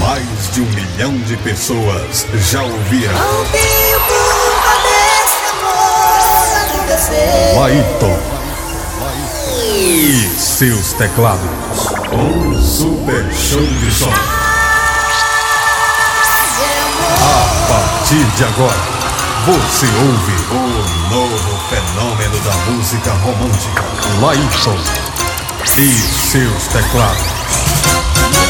Mais de 1 milhão de pessoas já ouviram. Não tenho culpa desse amor acontecer. Laíton e seus teclados. Um super show de som. A partir de agora, você ouve o novo fenômeno da música romântica, Laíton e seus teclados.